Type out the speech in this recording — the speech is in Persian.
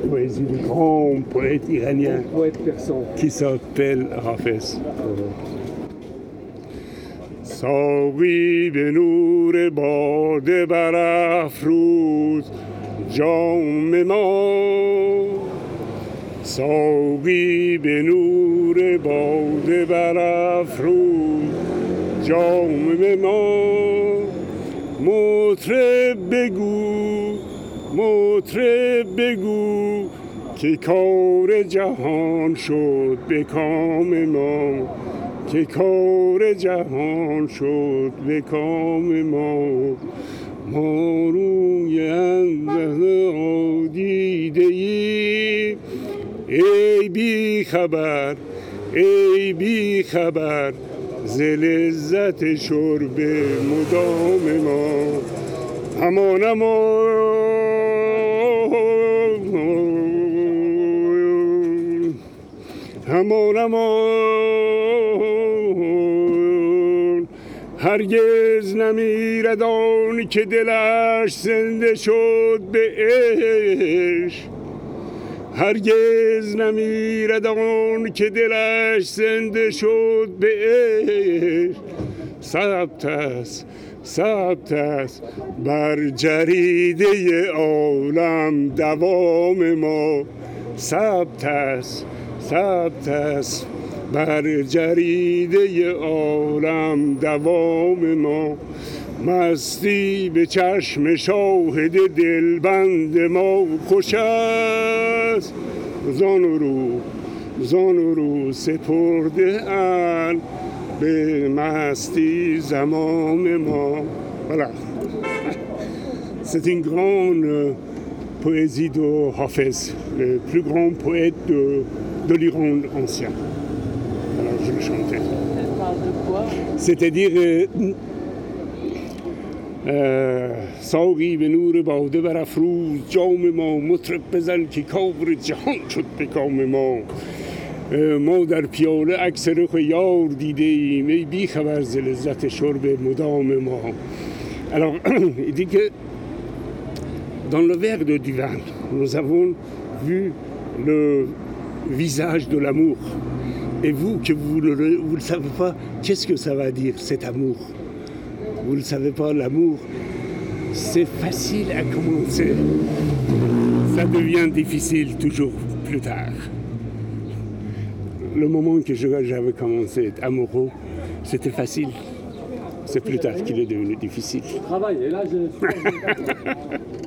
poésie du grand poète iranien poète persan qui s'appelle Hafez. ساقی به نور باده برافروز جام ما ساقی به نور باده برافروز جام ما مطرب بگو که کار جهان شد به کام ما که کار جهان شد به کام ما ما روی اندازه دیده ای ای بی خبر ز لذت شرب مدام ما همان هرگز نمیرد آن که دلش زنده شد به عشق هرگز نمیرد آن که دلش زنده شد به عشق ثبت است بر جریده عالم دوام ما ثبت است بر جریده عالم دوام ما مستی به چشم شاهد دلبند ما خوش است زان و رو سپرده اند به مستی زمام ما. Voilà. C'est une grande poésie de Hafez, le plus grand poète de l'Iran ancien. Alors je le chantais. Elle parle de quoi? C'est-à-dire ساقی به نور باده برافروز جام ما مطرب بزن که کار جهان شد به کام ما ما در پیاله عکس رخ یار دیده ایم ای بی خبر ز لذت شرب مدام ما. Alors il dit que dans le verre de du vin nous avons vu le visage de l'amour et vous que vous le savez pas, qu'est-ce que ça va dire cet amour? Vous ne le savez pas, l'amour, c'est facile à commencer. Ça devient difficile toujours plus tard. Le moment que j'avais commencé à être amoureux, c'était facile. C'est plus tard qu'il est devenu difficile. travail et là je